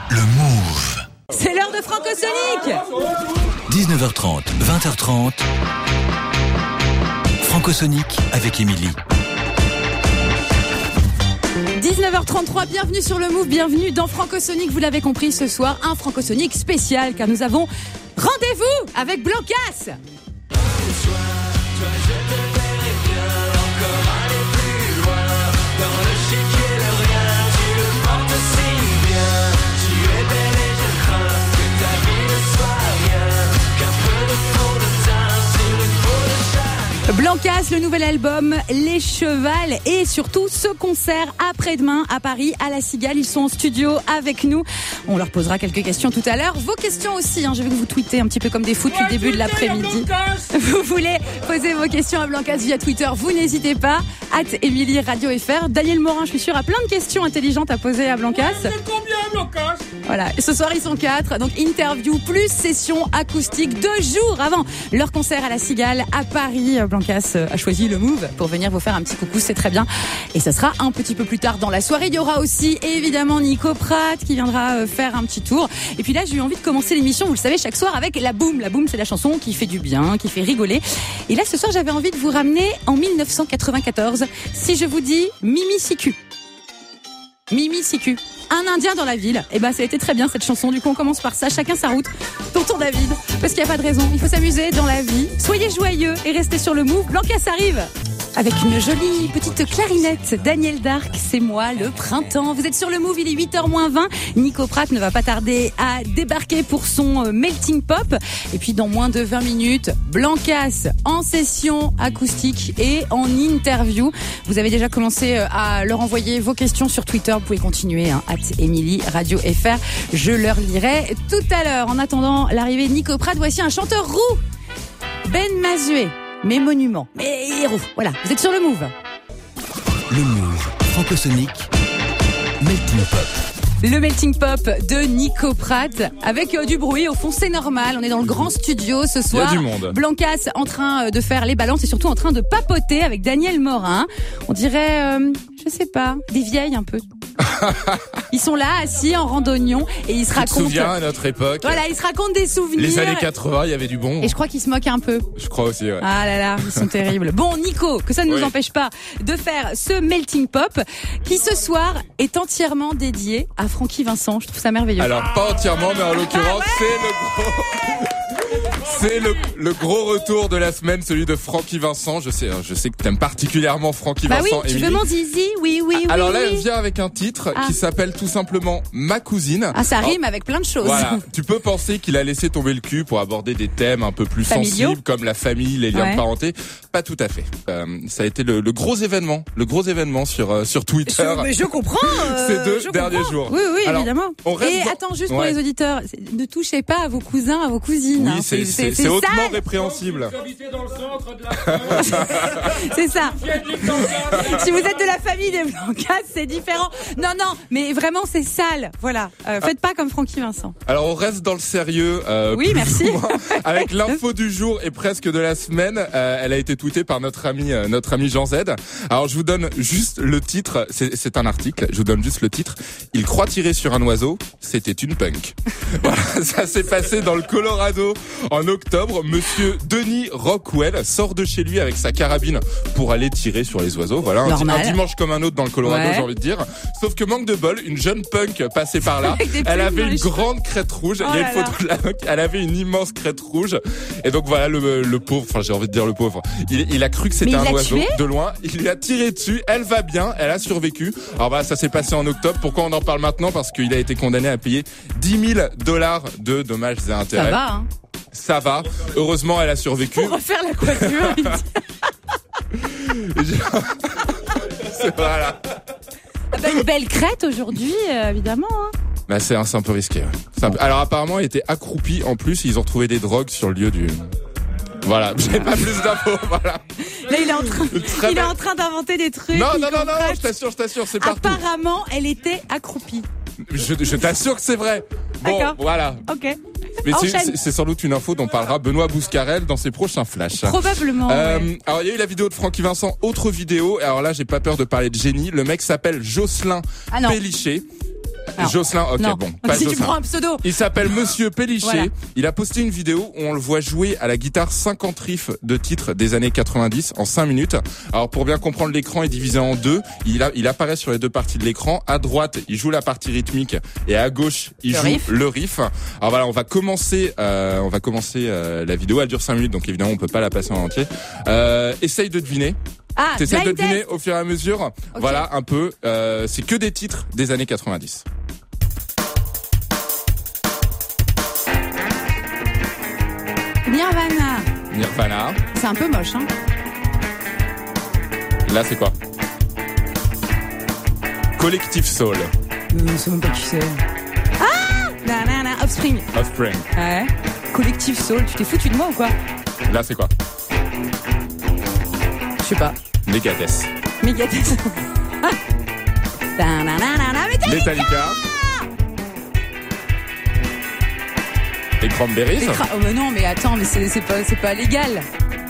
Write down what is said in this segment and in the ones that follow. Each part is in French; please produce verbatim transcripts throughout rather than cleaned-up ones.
Le Move. C'est l'heure de Francosonic. dix-neuf heures trente, vingt heures trente. Francosonic avec Émilie. dix-neuf heures trente-trois, bienvenue sur le Move, bienvenue dans Francosonic. Vous l'avez compris, ce soir, un Francosonic spécial, car nous avons rendez-vous avec Blancas. Blancas, le nouvel album, Les Chevals et surtout ce concert après-demain à Paris, à la Cigale. Ils sont en studio avec nous. On leur posera quelques questions tout à l'heure. Vos questions aussi, hein. J'ai vu que vous tweetez un petit peu comme des fous depuis le début de l'après-midi. Vous voulez poser vos questions à Blancas via Twitter, vous n'hésitez pas. At Émilie Radio F R. Daniel Morin, je suis sûre, a plein de questions intelligentes à poser à Blancas. Ouais, c'est combien, Blancas ? Voilà. Et ce soir, ils sont quatre. Donc, interview plus session acoustique deux jours avant leur concert à la Cigale à Paris. Blancas a choisi le Move pour venir vous faire un petit coucou, c'est très bien. Et ça sera un petit peu plus tard dans la soirée. Il y aura aussi, évidemment, Nico Pratt qui viendra faire un petit tour. Et puis là, j'ai eu envie de commencer l'émission, vous le savez, chaque soir avec la Boom. La Boom, c'est la chanson qui fait du bien, qui fait rigoler. Et là, ce soir, j'avais envie de vous ramener en dix-neuf cent quatre-vingt-quatorze. Si je vous dis Mimi Siku. Mimi Siku. Un Indien dans la ville. Et ben, ça a été très bien cette chanson. Du coup, on commence par ça. Chacun sa route. Tonton David. Parce qu'il n'y a pas de raison. Il faut s'amuser dans la vie. Soyez joyeux et restez sur le Move. Blancas arrive. Avec une jolie petite clarinette. Daniel Dark, c'est moi, le printemps. Vous êtes sur le Move, il est huit heures moins vingt. Nico Pratt ne va pas tarder à débarquer pour son Melting Pop. Et puis dans moins de vingt minutes, Blancas en session acoustique et en interview. Vous avez déjà commencé à leur envoyer vos questions sur Twitter. Vous pouvez continuer, hein, at Émilie Radio F R. Je leur lirai tout à l'heure. En attendant l'arrivée de Nico Pratt, voici un chanteur roux. Ben Mazué. Mes monuments, mes héros. Voilà, vous êtes sur le Move. Le Move, Francosonic, Melting Pop. Le Melting Pop de Nico Pratt avec euh, du bruit. Au fond, c'est normal. On est dans le grand studio ce soir. Il y a du monde. Blancas en train de faire les balances et surtout en train de papoter avec Daniel Morin. On dirait, euh, je sais pas, des vieilles un peu. Ils sont là, assis en randonnion et ils se racontent. Tu te souviens à notre époque. Voilà, ils se racontent des souvenirs. Les années quatre-vingts, il y avait du bon. Et je crois qu'ils se moquent un peu. Je crois aussi, ouais. Ah là là, ils sont terribles. Bon, Nico, que ça ne nous oui. empêche pas de faire ce Melting Pop qui ce soir est entièrement dédié à Francky Vincent. Je trouve ça merveilleux. Alors, pas entièrement, mais en l'occurrence, ah ouais c'est le gros... C'est le, le gros retour de la semaine, celui de Francky Vincent. Je sais, je sais que t'aimes particulièrement Francky bah Vincent. Oui, tu Émilie. veux mon zizi? Oui, oui, oui. Alors là, oui. elle vient avec un titre ah. qui s'appelle tout simplement Ma cousine. Ah, ça Alors, rime avec plein de choses. Voilà. Tu peux penser qu'il a laissé tomber le cul pour aborder des thèmes un peu plus Familiaux. sensibles, comme la famille, les liens ouais. de parenté. Pas tout à fait. Euh, ça a été le, le gros événement, le gros événement sur euh, sur Twitter. Je, mais je comprends. Euh, Ces deux je derniers comprends. jours. Oui, oui, Alors, évidemment. on reste Et dans... attends, juste ouais. pour les auditeurs, ne touchez pas à vos cousins, à vos cousines. Oui, hein. c'est, c'est, c'est, c'est, c'est hautement sale. répréhensible. Dans le centre de la C'est ça. Si vous êtes de la famille des Blancas, c'est différent. Non, non, mais vraiment, c'est sale. Voilà. Euh, faites pas comme Francky Vincent. Alors, on reste dans le sérieux. Euh, oui, merci. Avec l'info du jour et presque de la semaine. Euh, elle a été tweetée par notre ami, euh, notre ami Jean Z. Alors, je vous donne juste le titre. C'est, c'est un article. Je vous donne juste le titre. Il croit tirer sur un oiseau. C'était une punk. Voilà. Ça s'est passé dans le Colorado en octobre. Monsieur Denis Rockwell sort de chez lui avec sa carabine pour aller tirer sur les oiseaux. Voilà. Un, un dimanche comme un autre dans le Colorado, ouais. J'ai envie de dire. Sauf que manque de bol, une jeune punk passait par là. Elle avait une grande crête rouge. Oh Il y a une photo de la punk. Elle avait une immense crête rouge. Et donc voilà, le, le pauvre, enfin, j'ai envie de dire le pauvre. Il, il a cru que c'était un oiseau tué de loin. Il lui a tiré dessus. Elle va bien. Elle a survécu. Alors voilà, ça s'est passé en octobre. Pourquoi on en parle maintenant? Parce qu'il a été condamné à payer dix mille dollars de dommages et intérêts. Ça va, hein. Ça va. Heureusement, elle a survécu. Pour refaire la coiffure. C'est voilà. Ah bah une belle crête aujourd'hui, euh, évidemment. Hein. Bah c'est un, c'est un peu risqué. Ouais. C'est un peu... Alors apparemment, il était accroupi. En plus, ils ont retrouvé des drogues sur le lieu du. Voilà, j'ai pas plus d'infos. Voilà. Là, il est en train, il est en train d'inventer des trucs. Non, non, non, non, non, je t'assure, je t'assure, c'est partout. Apparemment, elle était accroupie. Je, je t'assure que c'est vrai. Bon, d'accord. Voilà. Ok. Mais c'est, c'est, c'est sans doute une info dont parlera Benoît Bouscarel dans ses prochains flashs. Probablement. Euh, ouais. Alors il y a eu la vidéo de Francky Vincent, autre vidéo. Alors là, j'ai pas peur de parler de génie. Le mec s'appelle Jocelyn ah Pélichet. Alors, Jocelyn, ok, non. bon. Pas si tu Jocelyn. prends un pseudo. Il s'appelle Monsieur Pélichet. Voilà. Il a posté une vidéo où on le voit jouer à la guitare cinquante riffs de titres des années quatre-vingt-dix en cinq minutes. Alors pour bien comprendre, l'écran est divisé en deux. Il, a, il apparaît sur les deux parties de l'écran. À droite, il joue la partie rythmique et à gauche, il le joue riff. le riff. Alors voilà, on va commencer, euh, on va commencer euh, la vidéo. Elle dure cinq minutes, donc évidemment on peut pas la passer en entier. Euh, essaye de deviner. Ah, T'essayes de blind deviner test. au fur et à mesure. Voilà un peu. Euh, c'est que des titres des années quatre-vingt-dix. Nirvana. Nirvana. C'est un peu moche, hein. Là, c'est quoi? Collective Soul. Euh, je sais même pas qui c'est. Ah Nanana, Offspring. Offspring. Ouais. Collective Soul. Tu t'es foutu de moi ou quoi? Là, c'est quoi? Je sais pas. Megadeth. Megadeth. Nanana, Metallica. Metallica. Les Cranberries. Les cra- oh, mais non, mais attends, mais c'est, c'est pas, c'est pas légal.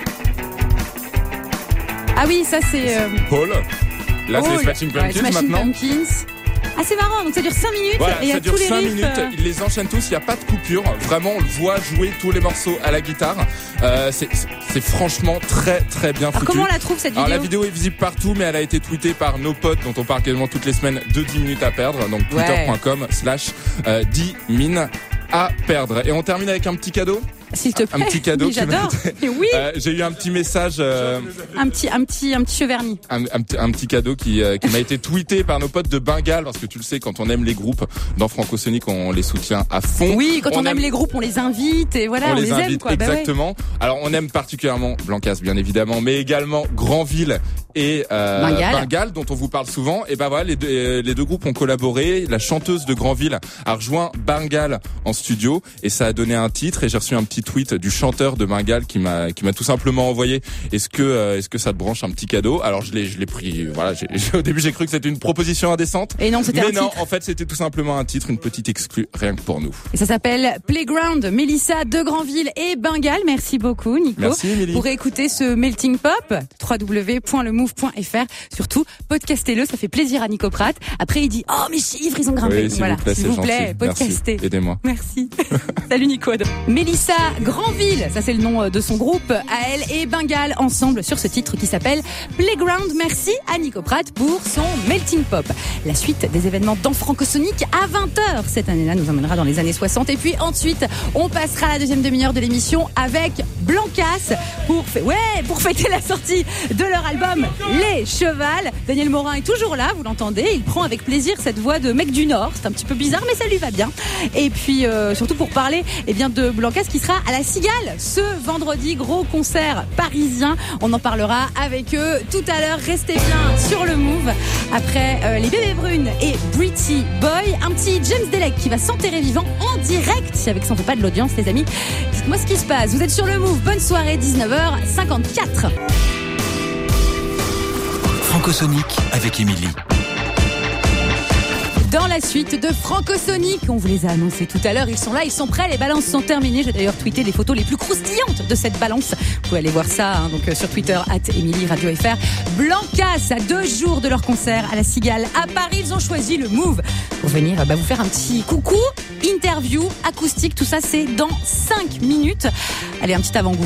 Ah oui, ça c'est. Euh... Paul. Là, c'est les Paul. Smashing Pumpkins Ouais, Smashing maintenant. Pumpkins. Ah, c'est marrant, donc ça dure cinq minutes Voilà, et il y ça a dure tous les cinq riffs. minutes. euh, Ils les enchaînent tous. Il n'y a pas de coupure. Vraiment, on le voit jouer tous les morceaux à la guitare. Euh, c'est, c'est, c'est franchement très, très bien Alors foutu. comment on la trouve cette vidéo? Alors la vidéo est visible partout, mais elle a été tweetée par nos potes dont on parle quasiment toutes les semaines de dix minutes à perdre. Donc Ouais. twitter.com slash euh, dix min à perdre. Et on termine avec un petit cadeau. S'il te plaît. Un petit cadeau. Oui, qui m'a j'adore. été- Et oui, Euh, j'ai eu un petit message, euh, un petit, un petit, un petit cheveu vernis. un, un, petit- un petit cadeau qui, euh, qui m'a été tweeté par nos potes de Bengale, parce que tu le sais, quand on aime les groupes dans Francosonic, on les soutient à fond. Oui, quand on, aime les groupes, on les invite et voilà, on, on les, aime invite quoi. Bah ouais. exactement. Alors on aime particulièrement Blancas bien évidemment, mais également Granville et euh, Bengale. Bengale dont on vous parle souvent. Et ben voilà, les deux, euh, les deux groupes ont collaboré. La chanteuse de Granville a rejoint Bengale en studio et ça a donné un titre. Et j'ai reçu un petit tweet du chanteur de Bengale qui m'a qui m'a tout simplement envoyé. Est-ce que euh, est-ce que ça te branche un petit cadeau? Alors je l'ai je l'ai pris. Voilà, j'ai, au début j'ai cru que c'était une proposition indécente. Et non, c'était mais un non, titre. en fait c'était tout simplement un titre, une petite exclue rien que pour nous. Et ça s'appelle Playground. Mélissa de Granville et Bengale. Merci beaucoup, Nico. Merci Émilie. Pour écouter ce melting pop, w w w point le move point f r. Surtout, podcastez-le, ça fait plaisir à Nico Pratt. Après, il dit, oh, mes chiffres, ils ont grimpé. Oui, s'il voilà. vous plaît, s'il c'est vous gentil. plaît, podcastez. Merci. Aidez-moi. Merci. Salut Nico. Mélissa Granville, ça c'est le nom de son groupe, à elle et Bengale ensemble sur ce titre qui s'appelle Playground. Merci à Nico Pratt pour son melting pop. La suite des événements dans Francosonic à vingt heures cette année-là nous emmènera dans les années soixante. Et puis ensuite, on passera à la deuxième demi-heure de l'émission avec Blancas pour, f- ouais, pour fêter la sortie de leur album Les Chevals. Daniel Morin est toujours là, vous l'entendez. Il prend avec plaisir cette voix de mec du Nord. C'est un petit peu bizarre, mais ça lui va bien. Et puis euh, surtout pour parler eh bien, de Blancas qui sera à la Cigale ce vendredi. Gros concert parisien. On en parlera avec eux tout à l'heure. Restez bien sur le Move. Après euh, les Bébés Brunes et Pretty Boy, un petit James Delec qui va s'enterrer vivant en direct. Si avec ça on fait pas de l'audience, les amis. Dites-moi ce qui se passe. Vous êtes sur le Move. Bonne soirée, dix-neuf heures cinquante-quatre. Francosonic avec Émilie. Dans la suite de Francosonic, on vous les a annoncés tout à l'heure, ils sont là, ils sont prêts, les balances sont terminées. J'ai d'ailleurs tweeté les photos les plus croustillantes de cette balance. Vous pouvez aller voir ça hein, donc euh, sur Twitter arobase Émilie Radio F R. Blancas, à deux jours de leur concert à la Cigale à Paris, ils ont choisi le Move pour venir bah, vous faire un petit coucou, interview, acoustique, tout ça c'est dans cinq minutes. Allez, un petit avant-goût.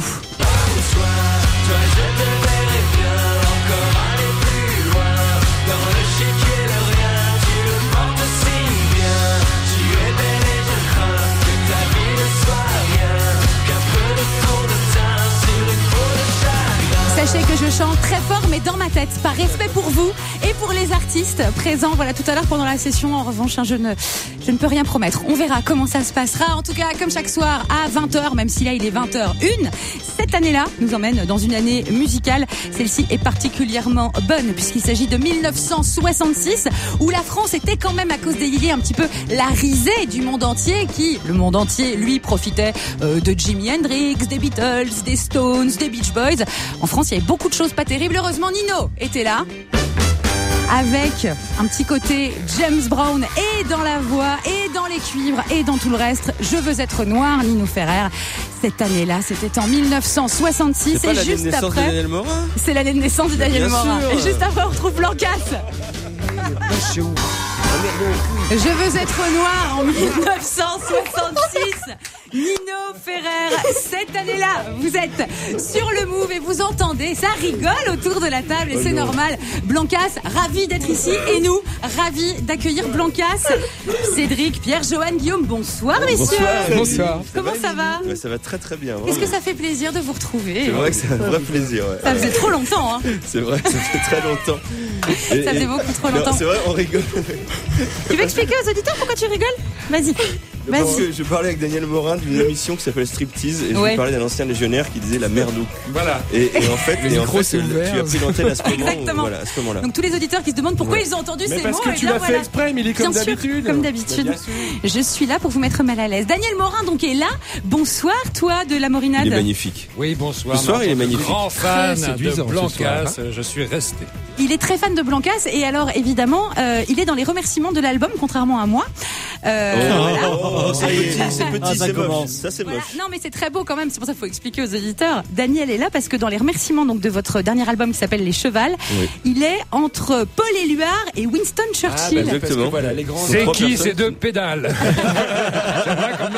Sachez que je chante très fort, mais dans ma tête, par respect pour vous et pour les artistes présents. Voilà, tout à l'heure pendant la session, en revanche, hein, je ne, je ne peux rien promettre. On verra comment ça se passera. En tout cas, comme chaque soir, à vingt heures, même si là il est vingt heures une, cette année-là nous emmène dans une année musicale. Celle-ci est particulièrement bonne puisqu'il s'agit de mille neuf cent soixante-six, où la France était quand même, à cause des Yéyés, un petit peu la risée du monde entier, qui, le monde entier, lui, profitait euh, de Jimi Hendrix, des Beatles, des Stones, des Beach Boys. En France, il y avait beaucoup de choses pas terribles. Heureusement, Nino était là, avec un petit côté James Brown, et dans la voix, et dans les cuivres, et dans tout le reste. Je veux être noir, Nino Ferrer. Cette année-là, c'était en mille neuf cent soixante-six. C'est pas et l'année de juste naissance de après, Daniel Morin. c'est l'année de naissance de Daniel Bien Morin. sûr. Et juste après, on retrouve Blancas. Je veux être noir en dix-neuf cent soixante-six. Nino Ferrer, cette année-là, vous êtes sur le Move et vous entendez, ça rigole autour de la table et c'est normal. Blancas, ravi d'être ici et nous, ravis d'accueillir Blancas. Cédric, Pierre, Johan, Guillaume, bonsoir messieurs. Bonsoir. Bonsoir. Comment ça va ? Ouais, ça va très très bien. Est-ce que ça fait plaisir de vous retrouver ? C'est vrai que c'est un vrai plaisir. Ouais. Ça faisait trop longtemps. Hein. C'est vrai, ça fait très longtemps. Et, ça faisait beaucoup trop longtemps. Non, c'est vrai, on rigole. Tu veux expliquer aux auditeurs pourquoi tu rigoles ? Vas-y. Parce Vas-y. que je parlais avec Daniel Morin d'une émission qui s'appelle Striptease et je Ouais. lui parlais d'un ancien légionnaire qui disait la merde au cul. Voilà. Et, et en fait, et en fait s'est tu ouvert. as pris l'antenne à ce moment. Exactement. Voilà, à ce moment-là. Donc tous les auditeurs qui se demandent pourquoi Ouais. ils ont entendu Mais ces parce mots, que eh tu bien, l'as voilà. fait exprès, mais il est comme Bien sûr, d'habitude. comme d'habitude. Bien sûr. Je suis là pour vous mettre mal à l'aise. Daniel Morin donc est là. Bonsoir toi de la Morinade. Il est magnifique. Oui, bonsoir. Ce soir, Mais en il est tant que magnifique. Grand fan Très de séduisant, ce Blancas, soir, je suis resté. Il est très fan de Blancas et alors évidemment euh, il est dans les remerciements de l'album contrairement à moi. Euh, Oh, voilà. oh, oh, oh, c'est petit, c'est petit, Ah, ça c'est moche. commence. Ça, c'est Voilà. moche. Non mais c'est très beau quand même, c'est pour ça qu'il faut expliquer aux auditeurs. Daniel est là parce que dans les remerciements donc de votre dernier album qui s'appelle Les Chevals, Oui. il est entre Paul Éluard et Winston Ah, Churchill. bah, exactement. Voilà, les grands. C'est C'est trois qui personnes ces deux pédales? J'aimerais qu'on me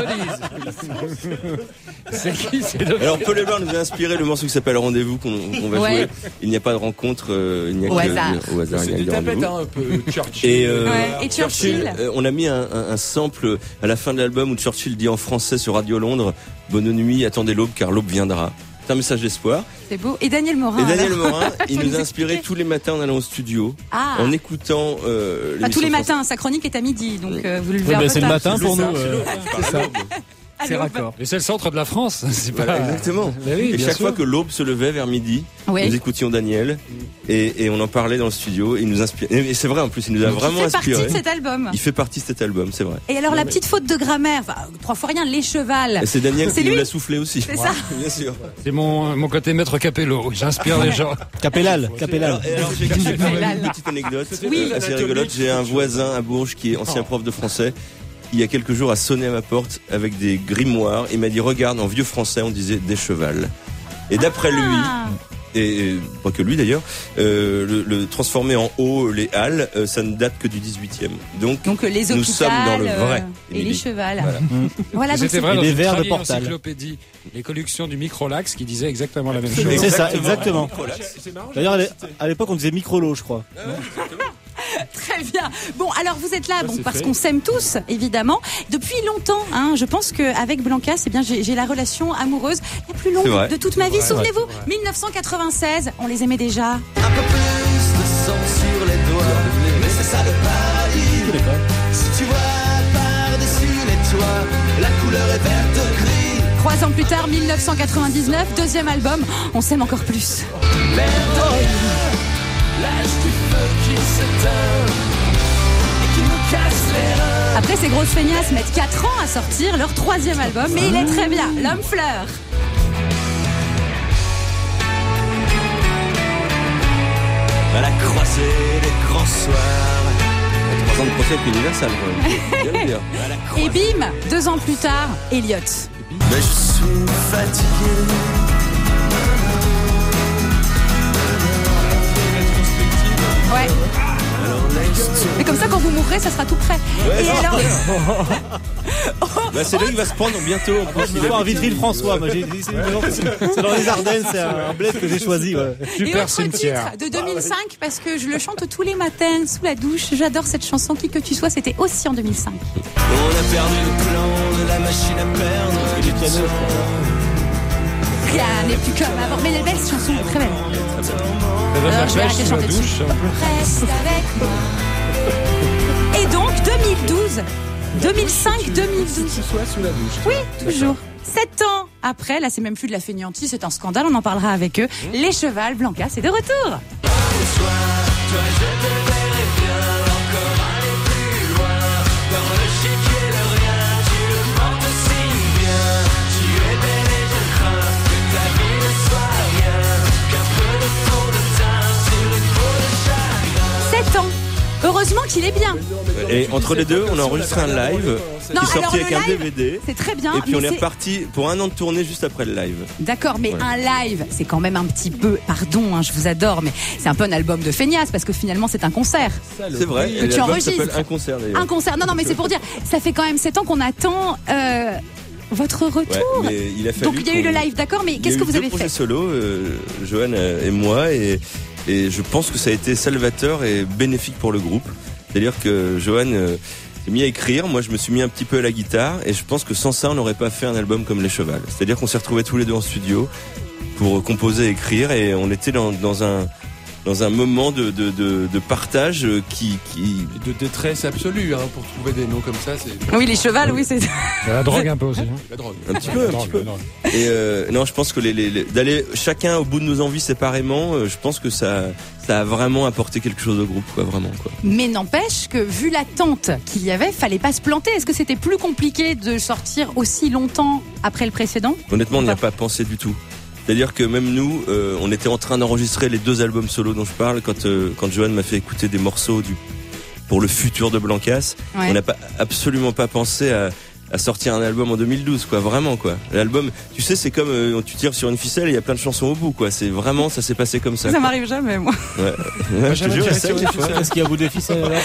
le dise. C'est qui ces deux Alors Paul Éluard nous a inspiré le morceau qui s'appelle Rendez-vous qu'on qu'on va Ouais. jouer. Il n'y a pas de rencontre, euh, il n'y a Au que hasard. au hasard. il y a C'était que des rendez-vous. tapettes, hein, un peu Churchill. Et, euh, Ouais. Et Churchill. euh, on a mis un, un, un sample à la fin de l'album où Churchill dit en français sur Radio Londres « Bonne nuit, attendez l'aube car l'aube viendra ». C'est un message d'espoir. C'est beau. Et Daniel Morin. Et Daniel alors Morin, il Faut nous nous a inspiré expliquer. tous les matins en allant au studio, Ah. en écoutant euh, Pas tous les l'émission matins, sa chronique est à midi, donc euh, vous le Oui, verrez bah, un peu c'est le tard. matin pour nous. euh, française. C'est ça. Allez, C'est hop. raccord. Mais c'est le centre de la France. C'est pas Voilà, exactement. Mais oui, Et bien chaque sûr. fois que l'aube se levait vers midi, Oui. nous écoutions Daniel et, et on en parlait dans le studio. Et il nous inspire. Et c'est vrai en plus, il nous a vraiment Il fait partie inspiré. de cet album. Il fait partie de cet album, c'est vrai. Et alors la petite faute de grammaire, enfin, trois fois rien, les chevals. Et c'est Daniel C'est qui nous lui. l'a soufflé aussi. C'est ça. Bien sûr. C'est mon, mon côté maître Capello. J'inspire les gens. Capellal, Capellal. Alors, et alors, j'ai j'ai quand même Là, une là. petite anecdote Oui. euh, assez rigolote. J'ai un voisin à Bourges qui est ancien prof de français. Il y a quelques jours a sonné à ma porte avec des grimoires et m'a dit regarde, en vieux français on disait des chevals. Et d'après lui, Ah. et, et pas que lui d'ailleurs, euh, le, le transformer en haut les halles, euh, ça ne date que du dix-huitième. Donc, Donc euh, les nous hôpitaux sommes dans le vrai, et les Émilie. chevals. Voilà. Voilà, donc C'était c'est- vrai Et dans des une vers de très vieille Portal. encyclopédie, les collections du Microlax qui disait exactement la même chose. C'est ça, exactement. C'est marrant. D'ailleurs, à l'é- à l'époque, on disait microlo, je crois. très bien. Bon, alors vous êtes là bon, c'est parce fait. qu'on s'aime tous, évidemment. Depuis longtemps, hein, je pense qu'avec Blancas, eh bien, j'ai j'ai la relation amoureuse la plus longue C'est vrai. de toute ma vie. Souvenez-vous, dix-neuf cent quatre-vingt-seize, on les aimait déjà. Un peu plus de sang sur les doigts, mais c'est ça le paradis. Si tu vois par-dessus les toits, la couleur est verte gris. Trois ans plus tard, mille neuf cent quatre-vingt-dix-neuf, deuxième album, on s'aime encore plus. L'air de rien, l'âge du feu qui s'éteint et qui nous casse les reins. Après, ces grosses feignasses mettent quatre ans à sortir leur troisième album, mais il est très bien, L'Homme Fleur. à la croisée des grands soirs. Trois ans de procès avec Universal, quand même. Bien le dire. À la croisée. Et bim, deux ans plus tard, Elliot. Mais je suis fatigué. Ouais. Mais comme ça, quand vous mourrez, ça sera tout prêt. Et alors, Bah, c'est là qu'il va se prendre bientôt. En plus, Il est pas en Vitry-le-François. Moi, j'ai dit, c'est c'est dans les Ardennes, c'est un un bled que j'ai choisi. Ouais. et Super autre cimetière. titre de deux mille cinq, parce que je le chante tous les matins sous la douche. J'adore cette chanson, qui que tu sois, c'était aussi en deux mille cinq. On a perdu le plan de la machine à perdre. Et du temps. Rien n'est plus comme avant. Mais les belles chansons, très belles. Ça va Alors, je vais faire arrêter de sous la chanter douche. dessus. un peu. Reste avec moi. Et donc, deux mille douze, deux mille cinq, deux mille douze. Soit sous la douche. Oui, toujours. Sept ans après, là c'est même plus de la fainéantise, c'est un scandale, on en parlera avec eux. Les Chevals, Blancas, c'est de retour. Sept ans. Heureusement qu'il est bien. et entre les deux, on a enregistré un live Non, qui est alors sorti le avec un live, D V D. C'est très bien. Et puis mais on est c'est- reparti pour un an de tournée juste après le live. D'accord, mais Voilà. un live, c'est quand même un petit peu, pardon, hein, je vous adore, mais c'est un peu un album de feignasse parce que finalement c'est un concert. C'est vrai. Que Et tu l'album enregistres. s'appelle Un concert d'ailleurs. Un concert. Non, non, mais c'est pour dire, ça fait quand même sept ans qu'on attend euh, votre retour. Ouais, mais il a fallu Donc il y a eu qu'on- le live, d'accord, mais Il y a qu'est-ce eu que vous deux avez projets fait solo, euh, Johan euh, et moi, et, et je pense que ça a été salvateur et bénéfique pour le groupe. C'est-à-dire que Johan euh, s'est mis à écrire, moi je me suis mis un petit peu à la guitare, et je pense que sans ça on n'aurait pas fait un album comme Les Chevals. C'est-à-dire qu'on s'est retrouvés tous les deux en studio pour composer et écrire, et on était dans, dans un dans un moment de, de, de, de partage qui, qui... Et de détresse absolue, hein, pour trouver des noms comme ça, c'est Oui, les chevals, oui, c'est. La drogue un peu aussi. hein. la drogue. un petit peu, un petit peu. Et euh, non, je pense que les, les, les- d'aller chacun au bout de nos envies séparément, euh, je pense que ça, ça a vraiment apporté quelque chose au groupe, quoi, vraiment, quoi. Mais n'empêche que vu l'attente qu'il y avait, fallait pas se planter. Est-ce que c'était plus compliqué de sortir aussi longtemps après le précédent? Honnêtement, on n'y a pas pensé du tout. C'est-à-dire que même nous, euh, on était en train d'enregistrer les deux albums solo dont je parle quand euh, quand Johan m'a fait écouter des morceaux du pour le futur de Blancas. Ouais. On n'a pas absolument pas pensé à à sortir un album en deux mille douze, quoi, vraiment, quoi. L'album, tu sais, c'est comme euh, tu tires sur une ficelle et il y a plein de chansons au bout, quoi. C'est vraiment, ça s'est passé comme ça. Ça quoi. m'arrive jamais, moi. Ouais. Ouais, je te jamais jure, tiré essaye sur des une fois. ficelle. Est-ce qu'il y a bout des ficelles là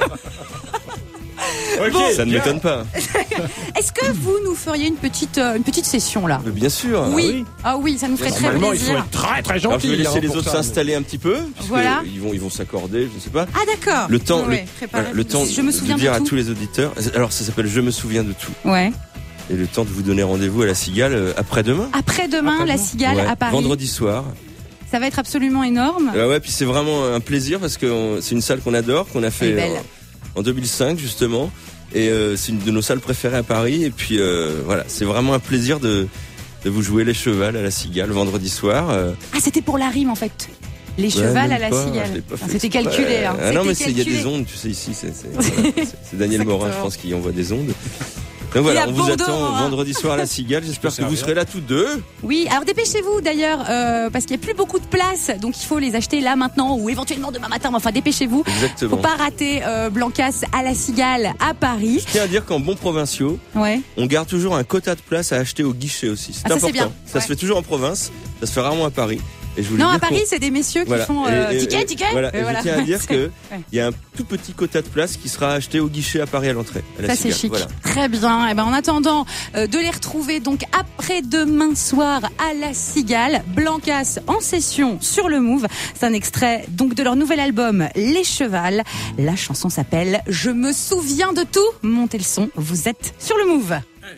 Ça ne m'étonne pas. Est-ce que vous nous feriez une petite, euh, une petite session là? Mais bien sûr. Oui. Ah oui, ça nous ferait très Normalement, il faut plaisir. être très très Alors je gentil. vais laisser hein, les pour autres ça, s'installer un petit peu, puisque Voilà. ils vont ils vont s'accorder, je ne sais pas. Ah d'accord. Le temps, Ouais, le, préparez- voilà, le temps Je me souviens de dire de à tout. tous les auditeurs. Alors ça s'appelle Je me souviens de tout. Ouais. Et le temps de vous donner rendez-vous à la Cigale euh, après-demain. Après-demain, la Cigale Ouais, à Paris. vendredi soir. Ça va être absolument énorme. Ah ouais, puis c'est vraiment un plaisir parce que on- c'est une salle qu'on adore, qu'on a Elle est fait belle. en, en deux mille cinq justement. Et euh, c'est une de nos salles préférées à Paris. Et puis euh, voilà, c'est vraiment un plaisir de, de vous jouer les Chevals à la Cigale vendredi soir. euh. Ah, c'était pour la rime en fait. Les Ouais, chevals même à la pas, Cigale. je l'ai pas Ah, fait C'était exprès. calculé. Hein. Ah non, mais C'était c'est- il y a des calculé. ondes, tu sais, ici, c'est c'est- voilà, c'est- c'est Daniel Morin, je Exactement. pense, qui envoie des ondes. Donc voilà, Il y on a vous Bordeaux, attend Morin. vendredi soir à la Cigale. J'espère que vous serez là tous deux. Oui, alors dépêchez-vous d'ailleurs, euh, parce qu'il n'y a plus beaucoup de place, donc il faut les acheter là maintenant ou éventuellement demain matin. Mais enfin, dépêchez-vous. Exactement. Faut pas rater euh, Blancas à la Cigale à Paris. Je tiens à dire qu'en bons provinciaux, Ouais. on garde toujours un quota de place à acheter au guichet aussi. C'est Ah, ça, important. c'est bien. Ça Ouais. se fait toujours en province. Ça se fait rarement à Paris. Et je voulais Non, dire à Paris, qu'on- c'est des messieurs qui Voilà. font euh, Et- et- ticket, et- ticket. Voilà. Et Et voilà. je tiens à dire C'est- que ouais. il y a un tout petit quota de place qui sera acheté au guichet à Paris à l'entrée. à la Ça c'est Cigale. chic, Voilà. très bien. Et ben en attendant euh, de les retrouver donc après demain soir à la Cigale, Blancas en session sur le Move. C'est un extrait donc de leur nouvel album Les Chevals. La chanson s'appelle Je me souviens de tout. Montez le son, vous êtes sur le Move.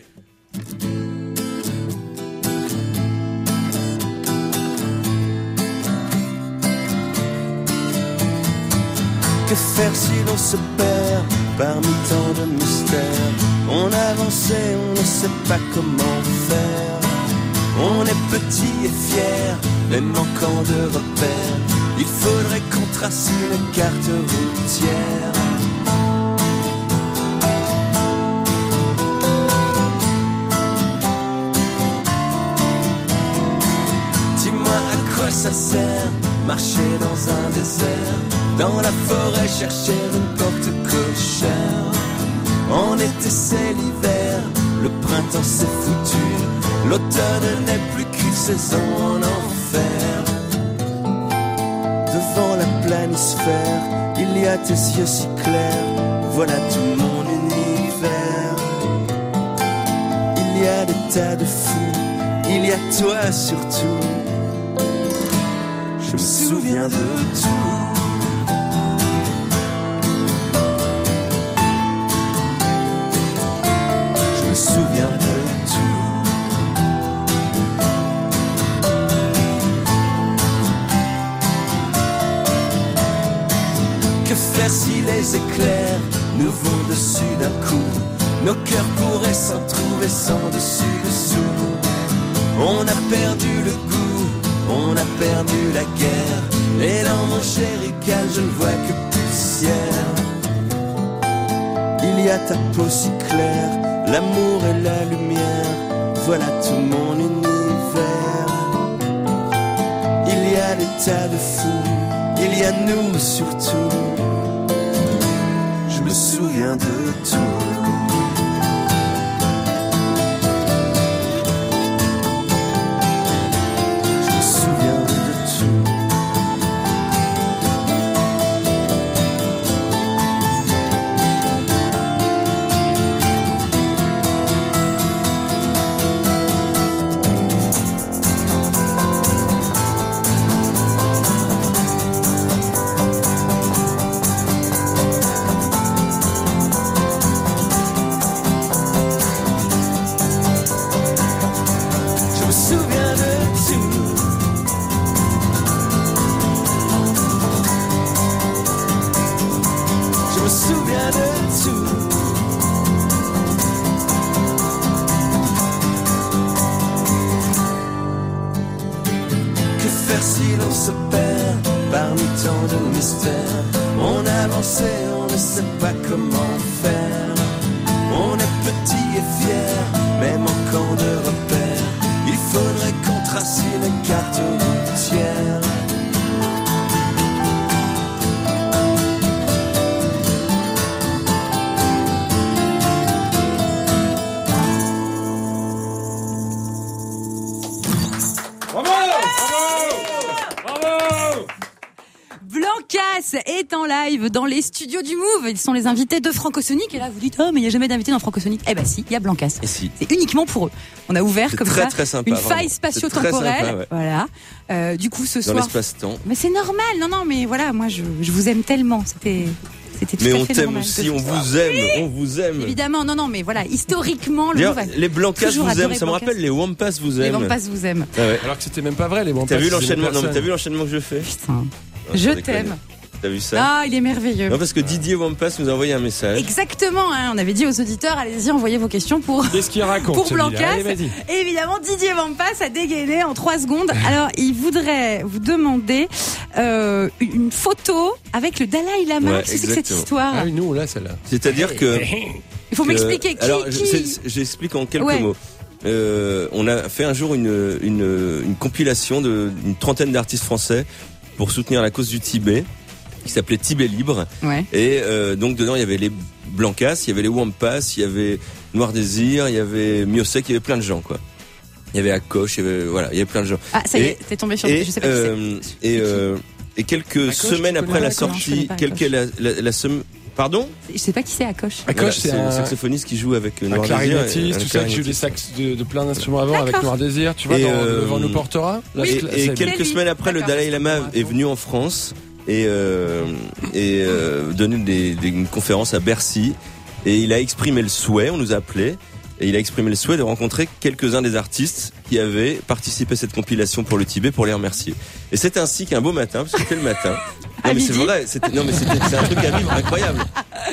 Que faire si l'on se perd parmi tant de mystères? On avance et on ne sait pas comment faire. On est petit et fier, mais manquant de repères. Il faudrait qu'on trace une carte routière. Dis-moi à quoi ça sert marcher dans un désert, dans la forêt chercher une porte cochère. En été c'est l'hiver, le printemps c'est foutu, l'automne n'est plus qu'une saison en enfer. Devant la planisphère, il y a tes yeux si clairs, voilà tout mon univers. Il y a des tas de fous, il y a toi surtout. Je me souviens de tout. Je me souviens de tout. Que faire si les éclairs nous vont dessus d'un coup? Nos cœurs pourraient s'en trouver sans dessus dessous. On a perdu le goût, on a perdu la guerre. Et dans mon jerrycan je ne vois que poussière. Il y a ta peau si claire, l'amour et la lumière, voilà tout mon univers. Il y a des tas de fous, il y a nous surtout. Je me me souviens de tout. Je me souviens de tout. Si l'on se perd parmi tant de mystères, on avance et on ne sait pas comment faire. On est petit et fier, mais manquant de repères. Il faudrait qu'on trace une carte routière. Blancas est en live dans les studios du Move. Ils sont les invités de Francosonic. Et là, vous dites, oh, mais il n'y a jamais d'invité dans Francosonic. Eh ben si, il y a Blancas. Et si. C'est uniquement pour eux. On a ouvert C'est comme très, ça très sympa, une vraiment. faille spatio-temporelle. C'est très sympa, ouais. Voilà. Euh, du coup, ce Dans soir. l'espace-temps. Mais c'est normal. Non, non, mais voilà, moi, je, je vous aime tellement. C'était. C'était tout Mais à on fait t'aime normal. aussi, on vous aime, on vous aime. Évidemment, non, non, mais voilà, historiquement, le D'ailleurs, Move a les Blancas toujours vous adoré aiment, ça me Blancas. rappelle les Wampas vous Les aiment. Wampas vous aiment. Ah ouais. Alors que c'était même pas vrai, les Wampas. T'as vu c'est l'enchaînement des Non, mais personnes. t'as vu l'enchaînement que je fais Putain. Oh, Je sans déconner. t'aime. T'as vu ça Ah, il est merveilleux. Non, parce que Didier Wampas nous a envoyé un message. Exactement, hein, on avait dit aux auditeurs, allez-y, envoyez vos questions pour, Qu'est-ce qu'il raconte pour celui-là Blancas. Allez, vas-y. Et évidemment, Didier Wampas a dégainé en trois secondes. Alors, il voudrait vous demander euh, une photo avec le Dalai Lama. Ouais, Qu'est-ce que c'est que cette exactement. histoire Ah oui, nous, là, celle-là. C'est-à-dire que. Il faut que- m'expliquer qui, Alors, qui... c'est- j'explique en quelques Ouais. mots. Euh, on a fait un jour une, une, une compilation de- d'une trentaine d'artistes français pour soutenir la cause du Tibet, qui s'appelait Tibet Libre. Ouais. Et euh, donc dedans il y avait les Blancas, il y avait les Wampas, il y avait Noir Désir, il y avait Miosek, il y avait plein de gens quoi. Il y avait Akoche, il y avait voilà, il y avait plein de gens. Ah, ça y Et- est, t'es tombé sur Et je sais pas euh, qui c'est. et, C'est qui euh, et quelques Akoche, semaines tu après connais la Akoche? Non, je connais sortie, pas quelques Akoche. la, la, la semaine. Pardon. Je sais pas qui c'est, Akoche. Akoche, Voilà, c'est le un- saxophoniste qui joue avec Un Noir Désir. et- clarinettiste, un tout ça, qui joue des clarinettiste. sax de, de plein d'instruments avant avec D'accord. Noir Désir, tu vois, Et, dans euh, Le vent nous portera. Là, Oui. c'est- Et c'est- quelques lui. semaines après, le D'accord. Dalai Lama est venu en France et euh, et euh, donné des, des, une conférence à Bercy. Et il a exprimé le souhait, on nous a appelé, et il a exprimé le souhait de rencontrer quelques-uns des artistes qui avaient participé à cette compilation pour le Tibet pour les remercier. Et c'est ainsi qu'un beau matin, parce que c'était le matin. À Non mais c'est midi. vrai, c'était, non mais c'était, c'est un truc à vivre incroyable.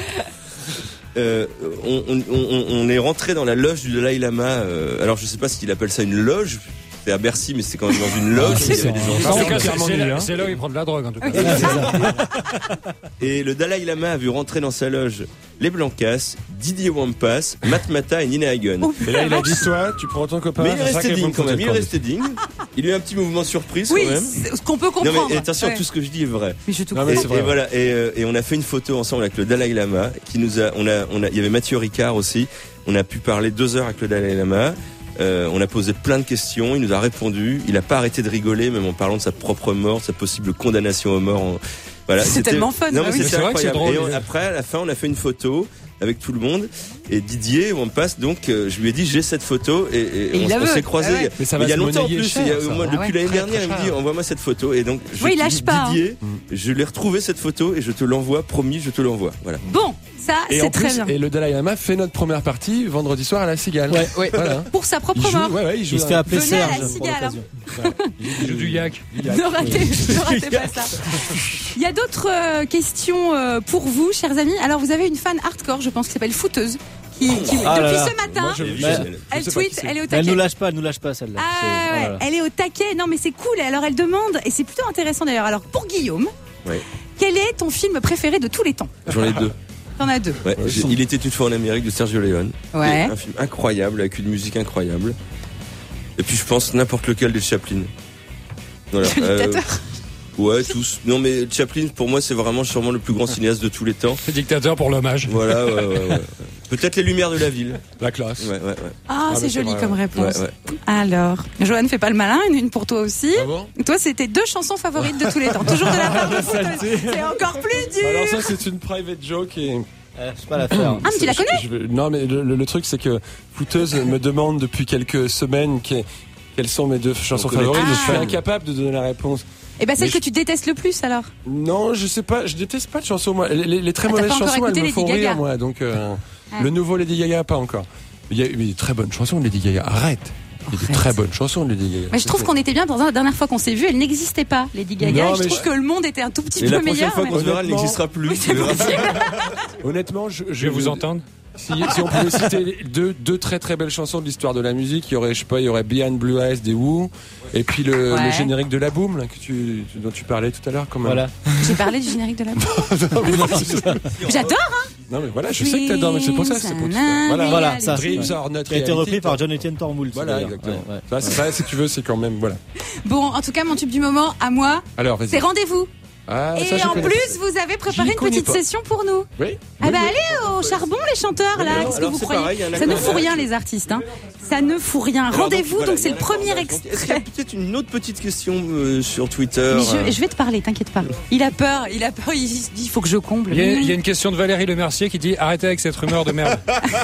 Euh, on, on, on, on est rentré dans la loge du Dalai Lama. Euh, alors je sais pas s'il appelle ça une loge. C'est à Bercy, mais c'est quand même dans une loge. Il y avait des gens En tout cas, ensemble. c'est- clairement c'est nul, là- hein. c'est là où il prend de la drogue, en tout cas. Et le Dalai Lama a vu rentrer dans sa loge les Blancas, Didier Wampas, Matmata et Nina Hagen. Oh, Et là, il a dit, toi, tu prends ton copain. Mais il est c'est ça resté qu'il faut digne quand me même. Il est foutre resté digne. Il a eu un petit mouvement surprise Oui, quand même. c'est ce qu'on peut Non comprendre. mais attention, Ouais. tout ce que je dis est vrai. Mais je te Non, comprends. mais Et, c'est vrai. et voilà. Et, euh, et on a fait une photo ensemble avec le Dalai Lama, qui nous a, on a, on a, il y avait Mathieu Ricard aussi. On a pu parler deux heures avec le Dalai Lama. Euh, on a posé plein de questions. Il nous a répondu. Il a pas arrêté de rigoler, même en parlant de sa propre mort, de sa possible condamnation à mort. En- Voilà. C'est C'était- tellement fun, Non bah mais oui. c'était C'est vrai que c'est incroyable. drôle. Et on- après, à la fin, on a fait une photo avec tout le monde. Et Didier, on passe donc, euh, je lui ai dit, j'ai cette photo. Et, et Et on, il la on veut. s'est croisés. Ah ouais. Mais ça Mais va il y a se longtemps en monnayer plus. cher, il y a- ça. au moins, Ah depuis ouais. l'année Très, dernière, très il me dit, cher. envoie-moi cette photo. Et donc, je Oui, il te lâche dis, pas, hein. Didier, je l'ai retrouvé cette photo et je te l'envoie. Promis, je te l'envoie. Voilà. Bon, ça, Et c'est en très plus, bien. et le Dalai Lama fait notre première partie vendredi soir à la Cigale. Ouais, ouais. Voilà. Pour sa Il propre joue, mort. ouais, ouais, il joue, Il se fait un- appeler Venez à la Serge pour Cigale, l'occasion. il joue du yak. Ne ratez, ne ratez pas ça. Il y a d'autres euh, questions euh, pour vous, chers amis. Alors, vous avez une fan hardcore, je pense, qui s'appelle Fouteuse, qui, qui Ah là depuis là. ce matin, Moi, je- je- Bah, je- elle je sais pas qui tweet, c'est. elle est au Elle taquet. nous lâche pas, elle nous lâche pas celle-là. Ah C'est- ouais, voilà. elle est au taquet. Non, mais c'est cool. Alors, elle demande, et c'est plutôt intéressant d'ailleurs. Alors, pour Guillaume, Ouais. quel est ton film préféré de tous les temps? J'en ai deux. T'en as deux. Ouais, j'ai- il était une fois en Amérique de Sergio Leone. Ouais. Un film incroyable avec une musique incroyable. Et puis je pense n'importe lequel des Chaplin. Voilà. Le Euh, dictateur. Ouais, tous. Non, mais Chaplin, pour moi, c'est vraiment sûrement le plus grand cinéaste de tous les temps. Dictateur pour l'hommage. Voilà, ouais, ouais, ouais. Peut-être Les Lumières de la ville. La classe. Ouais, ouais, ouais. Ah, Ah, c'est mais c'est joli vrai, comme ouais. réponse. Ouais, ouais. Alors, Johan, fais pas le malin, une, une pour toi aussi. Ah bon Toi, c'était deux chansons favorites de tous les temps. Toujours de la part de Fouteuse. C'est encore plus dur. Alors ça c'est une private joke et Euh, je sais pas la faire. Ah, mais tu la connais? je veux- non mais le, le- le truc c'est que Fouteuse me demande depuis quelques semaines que- quelles sont mes deux chansons connaît favorites. tous. Je suis Ah. incapable de donner la réponse. Eh ben, celle Mais que je- tu détestes le plus, alors. Non, je sais pas, je déteste pas de chansons moi. Les, les- les très Ah, t'as mauvaises pas encore chansons elles écouté me Lady font Gaga. rire moi. Donc euh, Ah. le nouveau Lady Gaga pas encore. Il y a eu des très bonnes chansons de Lady Gaga. Arrête. Il y a des Arrête. très bonnes chansons de Lady Gaga. Mais je trouve qu'on était bien dans la dernière fois qu'on s'est vu, elle n'existait pas, Lady Gaga. Non, et je mais trouve je- que le monde était un tout petit Et peu la prochaine meilleur. fois mais- qu'on se verra, elle Honnêtement- n'existera plus. Oui, c'est Tu verras. possible. Honnêtement, je, Je vais vous entendre. Si, si on pouvait citer les deux, deux très très belles chansons de l'histoire de la musique, il y aurait, je sais pas, il y aurait Behind Blue Eyes des Who, et puis le, Ouais. le générique de la Boom, là, que tu, tu- dont tu parlais tout à l'heure, quand même. Voilà. J'ai parlé du générique de la non, mais, non, c'est ça. J'adore, hein. Non, mais voilà, je sais que t'adores, mais c'est pour ça, c'est pour tout ça. Voilà, Voilà, ça. Dreams are not Qui a été reality. repris par John Etienne Tormoult. Voilà, d'ailleurs. exactement. Ouais, ouais. Ça, c'est ça, si tu veux, c'est quand même, voilà. Bon, en tout cas, mon tube du moment, à moi, Alors, vas-y. c'est rendez-vous. Ah, ça, Et je en connais. plus, vous avez préparé J'y une connais petite pas. session pour nous. Oui. Ah oui, bah oui. allez au charbon les chanteurs là, Alors, qu'est-ce que alors, vous c'est croyez pareil, il y a un Ça ne accord. fout rien les artistes, hein. Ça ne fout rien. Alors, Rendez-vous, donc voilà, c'est il y le a un premier accord. Donc, Est-ce qu'il y a extrait. peut-être une autre petite question euh, sur Twitter Mais je, euh, je vais te parler, t'inquiète pas. Il a peur, il a peur, il se dit il faut que je comble. Il y, a, il y a une question de Valérie Lemercier qui dit arrêtez avec cette rumeur de merde.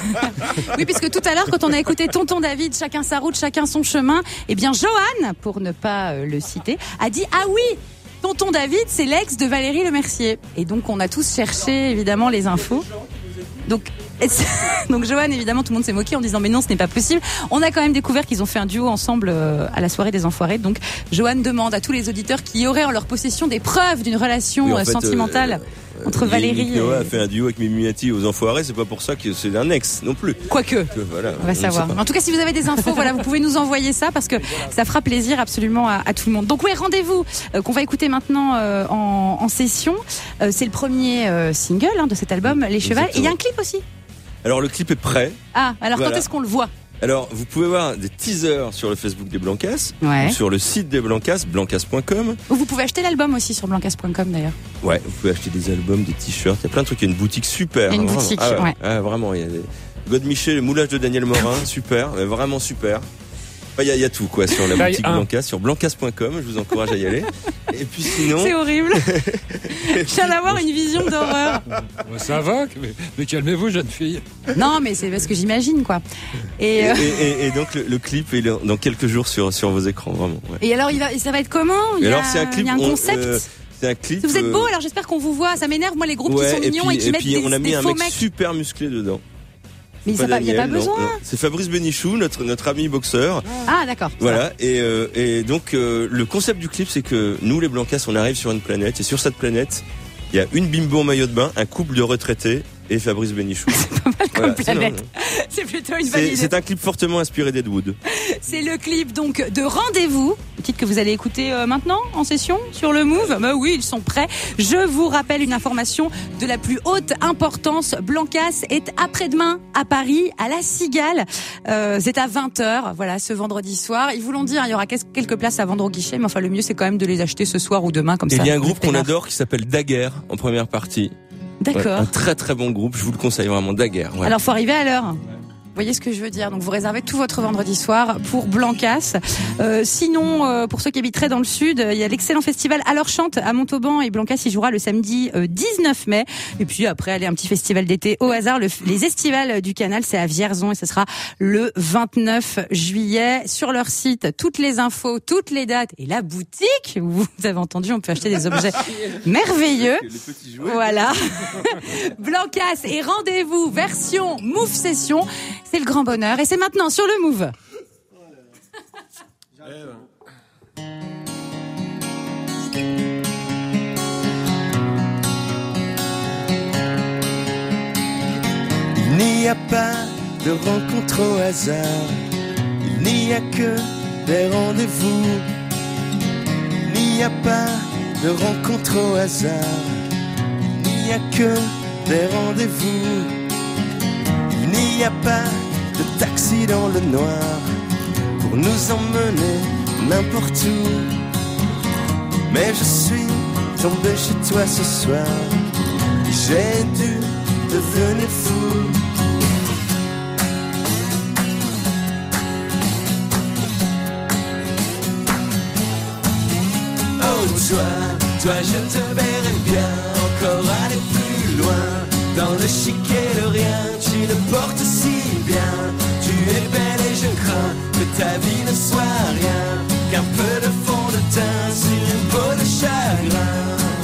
Oui, puisque tout à l'heure, quand on a écouté Tonton David, chacun sa route, chacun son chemin, eh bien, Johan, pour ne pas euh, le citer, a dit ah oui, Tonton David, c'est l'ex de Valérie Lemercier. Et donc, on a tous cherché, évidemment, les infos. Donc, et c'est- donc Johan, évidemment, tout le monde s'est moqué en disant mais non, ce n'est pas possible. On a quand même découvert qu'ils ont fait un duo ensemble euh, à la soirée des Enfoirés. Donc, Johan demande à tous les auditeurs qui auraient en leur possession des preuves d'une relation oui, en euh, fait, sentimentale euh, entre euh, Valérie Yannick Noah et... a fait un duo avec Mimimati aux Enfoirés, c'est pas pour ça que c'est un ex non plus. Quoique. Que, voilà, On va ne savoir. sait pas. En tout cas, si vous avez des infos, voilà, vous pouvez nous envoyer ça parce que ça fera plaisir absolument à, à tout le monde. Donc oui, rendez-vous euh, qu'on va écouter maintenant euh, en, en session. Euh, c'est le premier euh, single hein, de cet album, Les Chevals. Et il y a un clip aussi. Alors le clip est prêt. Ah, alors Voilà. quand est-ce qu'on le voit? Alors vous pouvez voir des teasers sur le Facebook des Blancas, Ouais. ou sur le site des Blancas, blancas point com. Ou vous pouvez acheter l'album aussi sur blancas point com d'ailleurs. Ouais, vous pouvez acheter des albums, des t-shirts, il y a plein de trucs, il y a une boutique super. Il y a une hein, vraiment. boutique, ah, ouais. Ah, vraiment, il y a des God Michel, le moulage de Daniel Morin, super, mais vraiment super. Enfin, Il y, a- il y a tout quoi sur la Taille boutique un. Blancas, sur blancas point com, je vous encourage à y aller. Et puis sinon, C'est horrible. Je viens d'avoir une vision d'horreur. Bon, ça va, mais, mais calmez-vous, jeune fille. Non, mais c'est parce que j'imagine quoi. Et, et, euh, et- et- et donc le, le clip est là dans quelques jours sur, sur vos écrans, vraiment. Ouais. et alors, il va, ça va être comment? Il y Et a, alors c'est un clip, il y a un on- concept. euh, c'est un clip. Vous êtes euh, beau, alors j'espère qu'on vous voit. Ça m'énerve, moi, les groupes ouais, qui sont et mignons puis, et qui et mettent puis des, on a mis des un faux mec mecs. super musclé dedans. Mais il Pas n'y a, pas- il y a pas Daniel, non, besoin. non. C'est Fabrice Benichou, notre notre ami boxeur. Ah, d'accord. Voilà. Et, euh, et donc euh, le concept du clip, c'est que nous les Blancas, on arrive sur une planète et sur cette planète, il y a une bimbo en maillot de bain, un couple de retraités et Fabrice Benichou. Comme Voilà. planète. C'est plutôt une bonne C'est idée. c'est un clip fortement inspiré d'Ed Wood. C'est le clip donc de Rendez-vous, le titre que vous allez écouter euh, maintenant en session sur le Move. Bah oui, ils sont prêts. Je vous rappelle une information de la plus haute importance. Blancas est après-demain à Paris, à la Cigale. Euh, c'est à vingt heures, voilà, ce vendredi soir. Ils vous l'ont dit, hein, il y aura quelques places à vendre au guichet, mais enfin le mieux c'est quand même de les acheter ce soir ou demain comme Et ça. il y a un groupe qu'on Peinard. adore qui s'appelle Daguerre en première partie. Ouais, D'accord. un très très bon groupe, je vous le conseille vraiment, Daguerre. Ouais. Alors, faut arriver à l'heure. Vous voyez ce que je veux dire? Donc, vous réservez tout votre vendredi soir pour Blancas. Euh, sinon, euh, pour ceux qui habiteraient dans le sud, il y a l'excellent festival Alors Chante à Montauban et Blancas y jouera le samedi euh, dix-neuf mai. Et puis après, allez, un petit festival d'été au hasard. Le, les estivales du Canal, c'est à Vierzon et ce sera le vingt-neuf juillet. Sur leur site, toutes les infos, toutes les dates et la boutique. Vous avez entendu, on peut acheter des objets merveilleux. Les petits jouets. Voilà. Blancas et Rendez-vous version Move Session. C'est le grand bonheur et c'est maintenant sur le Move. Il n'y a pas de rencontre au hasard, il n'y a que des rendez-vous. Il n'y a pas de rencontre au hasard, il n'y a que des rendez-vous. Il n'y a pas de taxi dans le noir pour nous emmener n'importe où. Mais je suis tombé chez toi ce soir. J'ai dû devenir fou. Oh toi, toi je te verrai bien encore aller plus loin. Dans le chic et le rien, tu le portes si bien. Tu es belle et je crains que ta vie ne soit rien qu'un peu de fond de teint sur une peau de chagrin.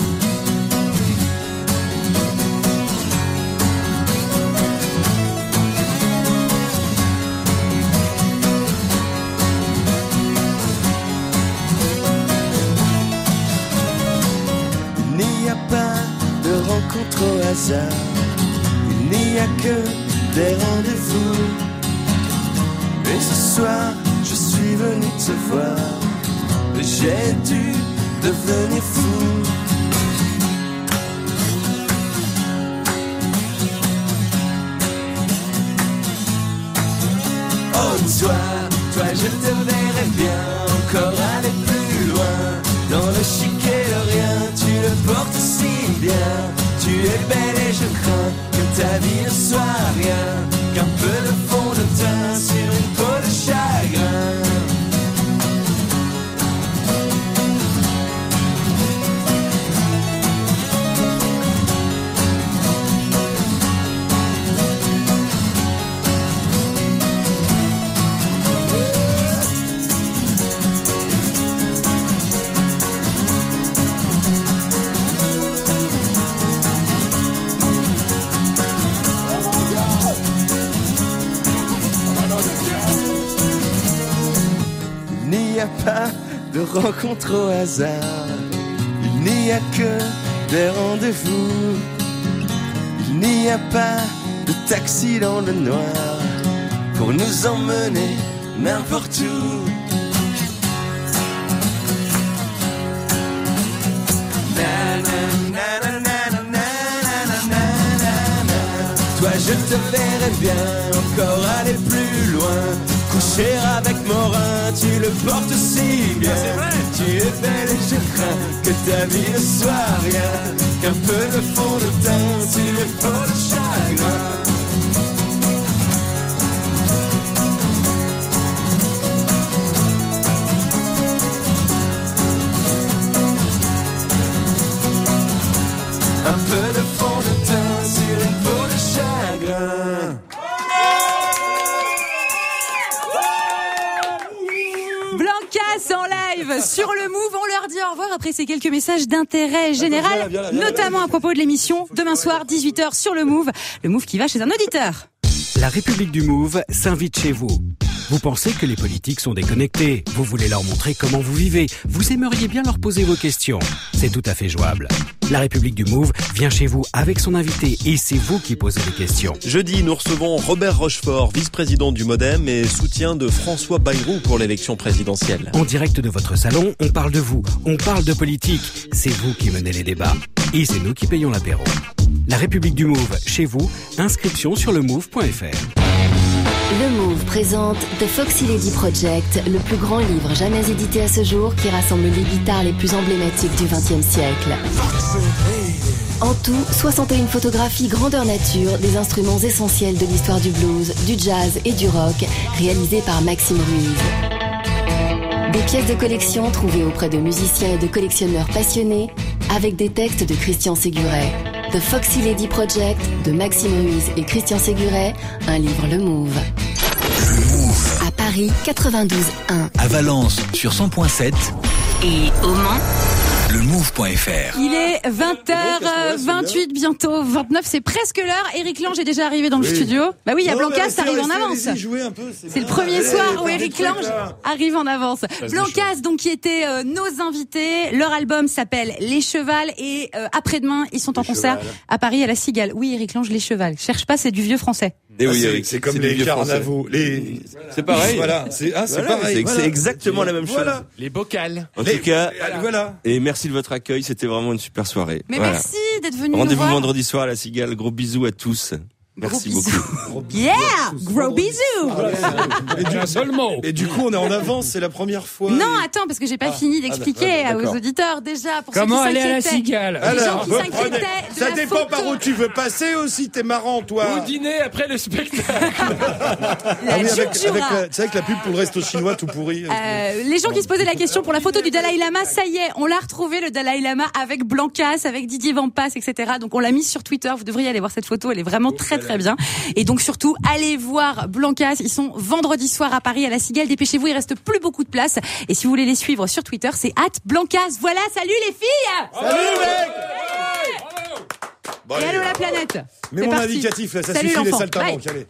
Il n'y a pas de rencontre au hasard. Il n'y a que des rendez-vous. Et ce soir, je suis venu te voir. J'ai dû devenir fou. Oh toi, toi je te verrai bien encore aller plus loin. Dans le chic et le rien, tu le portes si bien. Tu es belle et je crains que ta vie ne soit rien qu'un peu de fond de teint sur une peau de chagrin. Il n'y a pas de rencontre au hasard. Il n'y a que des rendez-vous. Il n'y a pas de taxi dans le noir pour nous emmener n'importe où. Toi je te verrai bien encore aller plus loin. Coucher avec Morin, tu le portes si bien. C'est vrai. Tu es belle et je crains que ta vie ne soit rien qu'un peu de fond de teint sur les peaux de chagrin. Un peu de fond de teint sur une peau de chagrin. Blancas en live sur le Move. On leur dit au revoir après ces quelques messages d'intérêt général, notamment à propos de l'émission demain soir dix-huit heures sur le Move. Le Move qui va chez un auditeur. La République du Move s'invite chez vous. Vous pensez que les politiques sont déconnectés. Vous voulez leur montrer comment vous vivez. Vous aimeriez bien leur poser vos questions. C'est tout à fait jouable. La République du Move vient chez vous avec son invité et c'est vous qui posez les questions. Jeudi, nous recevons Robert Rochefort, vice-président du Modem et soutien de François Bayrou pour l'élection présidentielle. En direct de votre salon, on parle de vous, on parle de politique. C'est vous qui menez les débats et c'est nous qui payons l'apéro. La République du Move, chez vous, inscription sur le move point f r. Le Move présente The Foxy Lady Project, le plus grand livre jamais édité à ce jour qui rassemble les guitares les plus emblématiques du vingtième siècle. En tout, soixante et une photographies grandeur nature des instruments essentiels de l'histoire du blues, du jazz et du rock, réalisées par Maxime Ruiz. Des pièces de collection trouvées auprès de musiciens et de collectionneurs passionnés, avec des textes de Christian Séguret. The Foxy Lady Project de Maxime Ruiz et Christian Séguret, un livre Le Move. Le Move. À Paris, quatre-vingt-douze un. À Valence, sur cent point sept. Et au Mans, le move point f r. Il est vingt heures vingt-huit, bientôt vingt-neuf, c'est presque l'heure. Eric Lange est déjà arrivé dans le Oui. studio. Bah oui, il y a Non, Blancas, mais ça arrive en restez, avance. laissez jouer un peu, C'est le bien. premier Allez, soir où parlez Eric de Lange trucs, là. arrive en avance. Blancas, donc, qui étaient euh, nos invités. Leur album s'appelle Les Chevals et euh, après-demain, ils sont en concert Chevals. à Paris à la Cigale. Oui, Eric Lange, Les Chevals. Cherche pas, c'est du vieux français. Et Ah, oui, c'est- Eric, c'est comme du les vieux carnavaux. Les... C'est pareil. Voilà, c'est ah, c'est Voilà, pareil. c'est- voilà. c'est exactement la même chose. Voilà. Les bocales. En Les- tout cas, Voilà. voilà. et merci de votre accueil, c'était vraiment une super soirée. Mais Voilà. merci d'être venu nous Rendez-vous voir. vendredi soir à la Cigale. Gros bisous à tous. Merci Gros beaucoup. bisous. Yeah, gros bisous. Et du, un seul mot. Et du coup, on est en avance, c'est la première fois. Non, attends, parce que j'ai pas Ah, fini d'expliquer ah, aux d'accord. auditeurs déjà. Pour Comment ceux qui aller à la s'inquiétaient. cigale? Les gens Alors, qui vous s'inquiétaient prenez- de ça la dépend photo. par où tu veux passer aussi, t'es marrant, toi. Au dîner après le spectacle. La Ah oui, avec, Jujura. avec la, tu sais, avec la pub pour le resto chinois tout pourri. Euh, les gens qui se posaient la question pour la photo du Dalai Lama, ça y est, on l'a retrouvé le Dalai Lama avec Blancas, avec Didier Vampas, et cetera. Donc on l'a mise sur Twitter. Vous devriez aller voir cette photo, elle est vraiment très très bien. Et donc surtout, allez voir Blancas. Ils sont vendredi soir à Paris à la Cigale. Dépêchez-vous, il reste plus beaucoup de place. Et si vous voulez les suivre sur Twitter, c'est arobase Blancas. Voilà, salut les filles. Salut, mec! Et allô la planète. Mets C'est mon parti. indicatif, là, ça Salut suffit les l'enfant. saltimbanques, Bye. allez.